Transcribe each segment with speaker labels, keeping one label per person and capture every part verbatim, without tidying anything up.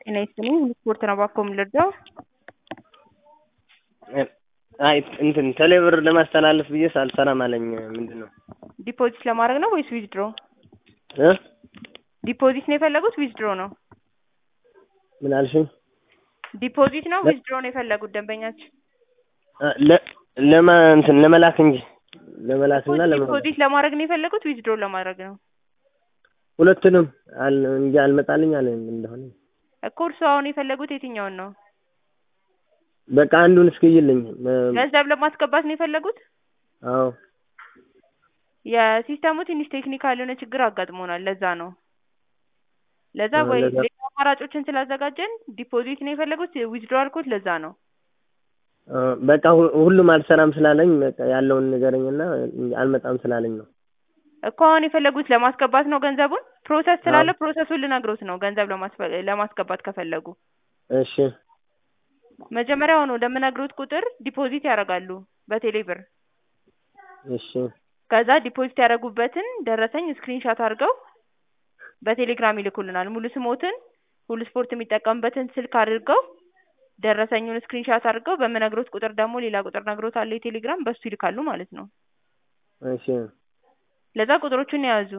Speaker 1: ጤና ይስጥልኝ ስፖርት ነው ባኮ የምልርዳው?
Speaker 2: አይ እንትን ቴሌብር ለማስተላለፍ ብዬ ሳልሰራም አለኝ። ምንድነው
Speaker 1: ዲፖዚት ለማድረግ ነው ወይስ ዊዝድሮ?
Speaker 2: እ
Speaker 1: ዲፖዚት ነው የፈለጉት ዊዝድሮ ነው?
Speaker 2: ምን አልሽኝ?
Speaker 1: ዲፖዚት ነው ዊዝድሮ ነው የፈለጉት ደንበኛችን?
Speaker 2: ለ ለማ እንትን ለመላክ እንጂ ለመላክና ለማ
Speaker 1: ዲፖዚት ለማድረግ ነው የፈለጉት ዊዝድሮ ለማድረግ ነው?
Speaker 2: ሁለቱንም አል እንጂ አልመጣልኝ አለ እንደሆነ
Speaker 1: እኮ እርሱ አሁን የፈለጉት የትኛውን ነው?
Speaker 2: በቃ አንዱን እስኪይልኝ
Speaker 1: ገንዘብ ለማስገባት ነው የፈለጉት?
Speaker 2: አዎ
Speaker 1: የሲስተሙ ትንሽ ቴክኒካል የሆነ ችግር አጋጥሞናል ለዛ ነው። ለዛ ወይ ሌላ አማራጮችን ስላዘጋጀን ዲፖዚት ነው የፈለጉት ዊዝድሮ አልኩት ለዛ ነው።
Speaker 2: በቃ ሁሉም አልሰራም ስላለኝ በቃ ያለውን ንገረኝና አልመጣም ስላለኝ ነው።
Speaker 1: እኮ አሁን የፈለጉት ለማስገባት ነው ገንዘቡን? ፕሮሰስ ስላለ ፕሮሰሱን ልነግሮት ነው ገንዘብ ለማስገባት ከፈለጉ።
Speaker 2: እሺ
Speaker 1: መጀመሪያ ሆኖ ለምነግሮት ቁጥር ዲፖዚት ያደርጋሉ በቴሌ ብር።
Speaker 2: እሺ
Speaker 1: ከዛ ዲፖዚት ያደረጉበትን ደረሰኝ ስክሪንሾት አድርገው በቴሌግራም ይልኩልናል። ሙሉ ስሞትን ሁሉ ስፖርት የሚጠቀምበትን ስልክ አድርገው ደረሰኙን ስክሪንሾት አድርገው በመነግሮት ቁጥር ደግሞ ሌላ ቁጥር ነግሮታል የቴሌግራም በሱ ይልካሉ ማለት ነው።
Speaker 2: እሺ
Speaker 1: ለዛ ቁጥሮቹን ያዙ።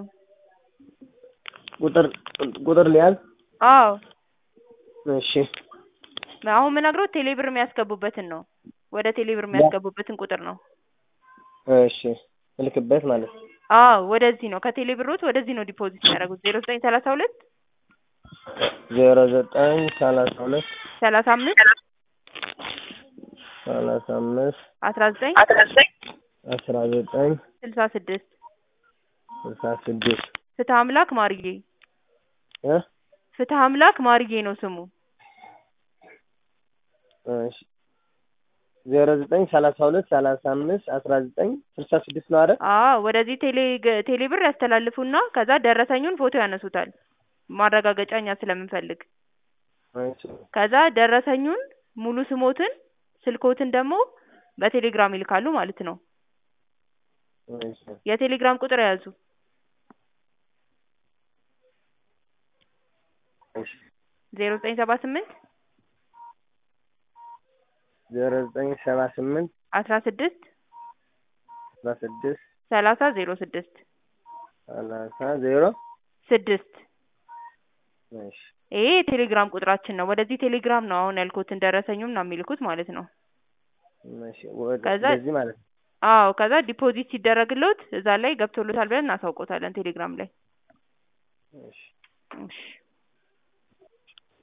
Speaker 2: ቁጥር ቁጥር ሊያዝ?
Speaker 1: አዎ
Speaker 2: እሺ
Speaker 1: አሁን ምነግሮት ቴሌ ብር የሚያስገቡበትን ነው። ወደ ቴሌ ብር የሚያስገቡበትን ቁጥር ነው።
Speaker 2: እሺ ልክበት ማለት ነው?
Speaker 1: አዎ ወደዚህ ነው ከቴሌ ብሮት ወደዚህ ነው ዲፖዚት የሚያደርጉት ዜሮ ዘጠኝ ሰላሳ ሁለት
Speaker 2: ዜሮ ዘጠኝ ሰላሳ ሁለት
Speaker 1: ሰላሳ አምስት
Speaker 2: ሰላሳ አምስት
Speaker 1: አስራ ዘጠኝ
Speaker 2: አስራ ዘጠኝ
Speaker 1: ስልሳ ስድስት
Speaker 2: ስልሳ ስድስት
Speaker 1: ፍትሐ አምላክ ማርዬ
Speaker 2: እ
Speaker 1: ፍትሐ አምላክ ማርዬ ነው ስሙ።
Speaker 2: እሺ ዜሮ ዘጠኝ ሰላሳ ሁለት ሰላሳ አምስት አስራ ዘጠኝ ስልሳ ስድስት ነው አይደል?
Speaker 1: አዎ ወደዚህ ቴሌ ቴሌ ብር ያስተላልፉና ከዛ ደረሰኙን ፎቶ ያነሱታል ማረጋገጫ እኛ ስለምንፈልግ።
Speaker 2: እሺ
Speaker 1: ከዛ ደረሰኙን ሙሉ ስሞትን ስልኮትን ደግሞ በቴሌግራም ይልካሉ ማለት ነው።
Speaker 2: እሺ
Speaker 1: የቴሌግራም ቁጥር ያዙ።
Speaker 2: እሺ
Speaker 1: ዜሮ ዘጠኝ ሰባ ስምንት
Speaker 2: ዜሮ ዘጠኝ ሰባ ስምንት
Speaker 1: አስራ ስድስት
Speaker 2: አስራ ስድስት
Speaker 1: ሰላሳ ዜሮ ስድስት
Speaker 2: ሰላሳ ዜሮ
Speaker 1: ስድስት
Speaker 2: እሺ
Speaker 1: ይሄ የቴሌግራም ቁጥራችን ነው። ወደዚህ ቴሌግራም ነው አሁን ያልኩትን ደረሰኙን ነው የሚልኩት ማለት ነው።
Speaker 2: እሺ ወደዚህ ማለት ነው?
Speaker 1: አዎ ከዛ ዲፖዚት ሲደረግልዎት እዛ ላይ ገብቶልዎታል ብለን እናሳውቅዎታለን ቴሌግራም ላይ።
Speaker 2: እሺ
Speaker 1: እሺ